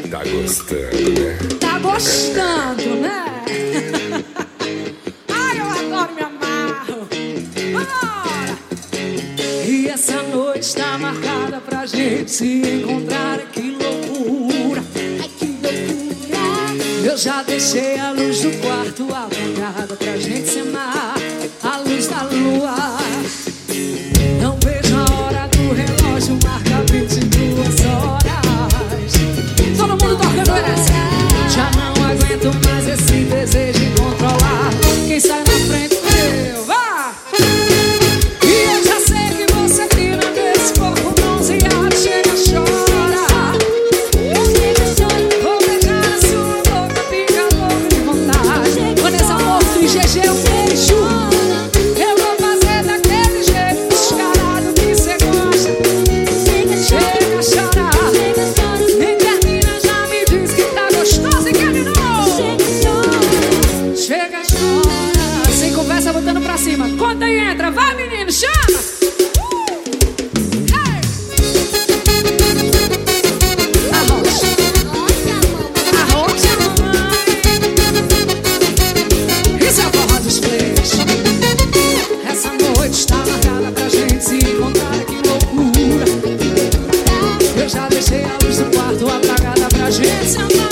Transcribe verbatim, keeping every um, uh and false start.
Tá gostando, né? Tá gostando, né? Ai, eu adoro, me amarro. Vambora! E essa noite tá marcada pra gente se encontrar. Que loucura! Ai, que loucura. Eu já deixei a luz do quarto apagada pra gente se amar. A luz da lua. Não vejo a hora do relógio, marca vinte e duas horas. Todo mundo tocando essa. Já não aguento mais esse desejo de controlar. Quem sai na frente eu, vá! E eu já sei que você tira desse corpo bronzeado, chega, chora. Vou beijar a sua boca, fica louco de vontade. Vanessa Morto e G G, um beijo. Eu vou fazer daquele jeito descarado que você gosta. Chega, chora. Nem termina, já me diz que tá gostoso e quer de novo. Chega, chora. Sem conversa, botando pra cima. Conta e entra, vai menino, chama. Hey! Arrocha. Arrocha, mamãe. Isso é a forró dos plays. Essa noite está marcada pra gente se encontrar. Que loucura. Eu já deixei a luz do quarto apagada pra gente se amar.